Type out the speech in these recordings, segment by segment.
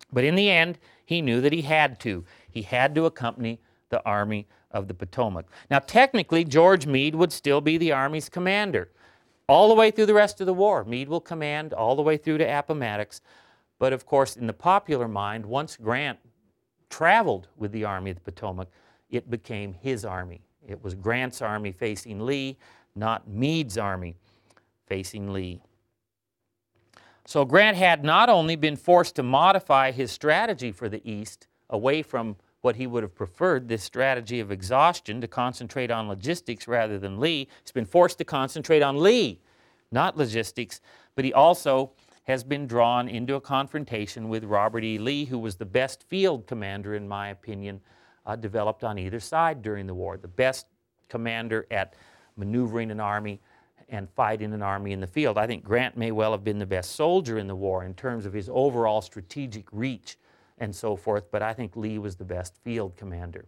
But in the end, he knew that he had to. He had to accompany the Army of the Potomac. Now, technically, George Meade would still be the Army's commander all the way through the rest of the war. Meade will command all the way through to Appomattox. But of course, in the popular mind, once Grant traveled with the Army of the Potomac, it became his army. It was Grant's army facing Lee, not Meade's army facing Lee. So Grant had not only been forced to modify his strategy for the East away from what he would have preferred, this strategy of exhaustion, to concentrate on logistics rather than Lee. He's been forced to concentrate on Lee, not logistics, but he also has been drawn into a confrontation with Robert E. Lee, who was the best field commander, in my opinion, developed on either side during the war. The best commander at maneuvering an army and fighting an army in the field. I think Grant may well have been the best soldier in the war in terms of his overall strategic reach and so forth, but I think Lee was the best field commander.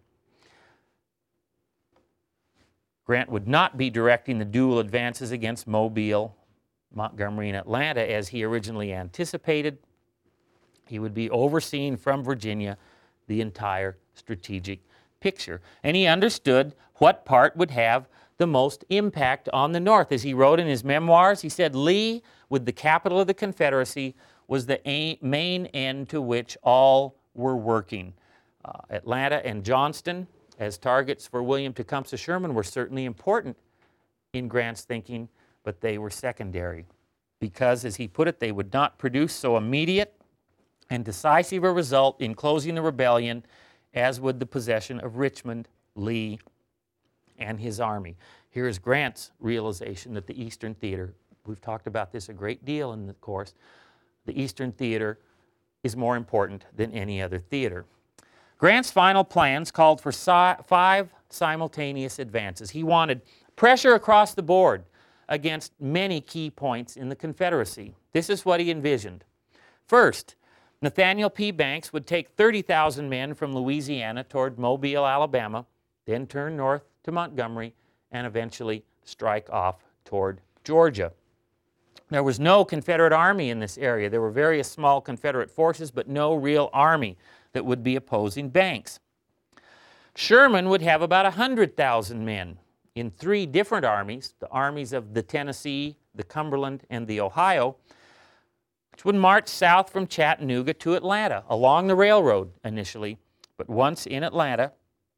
Grant would not be directing the dual advances against Mobile, Montgomery, and Atlanta as he originally anticipated. He would be overseeing from Virginia the entire strategic picture. And he understood what part would have the most impact on the North. As he wrote in his memoirs, he said, Lee, with the capital of the Confederacy, was the main end to which all were working. Atlanta and Johnston, as targets for William Tecumseh Sherman, were certainly important in Grant's thinking, but they were secondary because, as he put it, they would not produce so immediate and decisive a result in closing the rebellion as would the possession of Richmond, Lee, and his army. Here is Grant's realization that the Eastern Theater, we've talked about this a great deal in the course, the Eastern Theater is more important than any other theater. Grant's final plans called for 5 simultaneous advances. He wanted pressure across the board against many key points in the Confederacy. This is what he envisioned. First, Nathaniel P. Banks would take 30,000 men from Louisiana toward Mobile, Alabama, then turn north to Montgomery, and eventually strike off toward Georgia. There was no Confederate army in this area. There were various small Confederate forces, but no real army that would be opposing Banks. Sherman would have about 100,000 men in 3 different armies, the armies of the Tennessee, the Cumberland, and the Ohio, which would march south from Chattanooga to Atlanta, along the railroad initially, but once in Atlanta,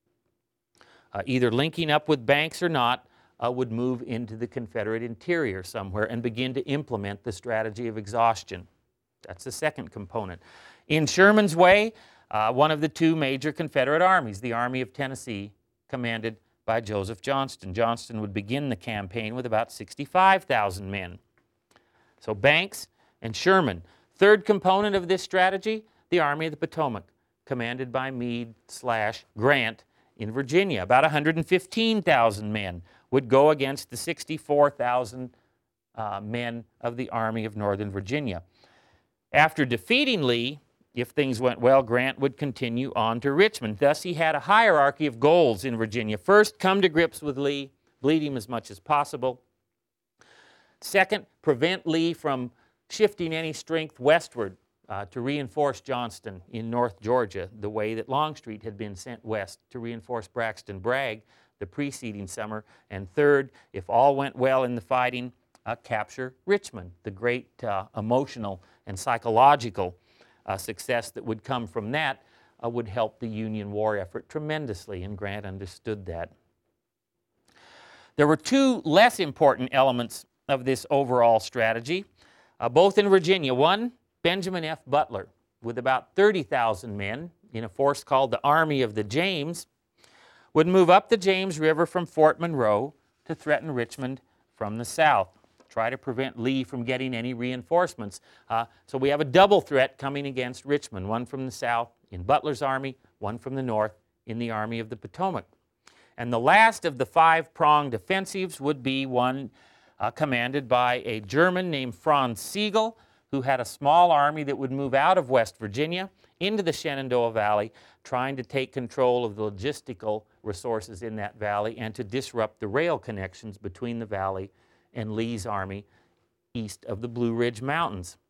either linking up with Banks or not, would move into the Confederate interior somewhere and begin to implement the strategy of exhaustion. That's the second component. In Sherman's way, one of the 2 major Confederate armies, the Army of Tennessee, commanded by Joseph Johnston. Johnston would begin the campaign with about 65,000 men. So Banks and Sherman. Third component of this strategy, the Army of the Potomac, commanded by Meade/Grant in Virginia. About 115,000 men would go against the 64,000 men of the Army of Northern Virginia. After defeating Lee, if things went well, Grant would continue on to Richmond. Thus, he had a hierarchy of goals in Virginia. First, come to grips with Lee, bleed him as much as possible. Second, prevent Lee from shifting any strength westward to reinforce Johnston in North Georgia, the way that Longstreet had been sent west to reinforce Braxton Bragg the preceding summer. And third, if all went well in the fighting, capture Richmond. The great emotional and psychological success that would come from that would help the Union war effort tremendously, and Grant understood that. There were 2 less important elements of this overall strategy, both in Virginia. One, Benjamin F. Butler, with about 30,000 men in a force called the Army of the James, would move up the James River from Fort Monroe to threaten Richmond from the south, try to prevent Lee from getting any reinforcements. So we have a double threat coming against Richmond, one from the south in Butler's army, one from the north in the Army of the Potomac. And the last of the 5-pronged offensives would be one commanded by a German named Franz Sigel, who had a small army that would move out of West Virginia into the Shenandoah Valley, trying to take control of the logistical resources in that valley and to disrupt the rail connections between the valley and Lee's army east of the Blue Ridge Mountains.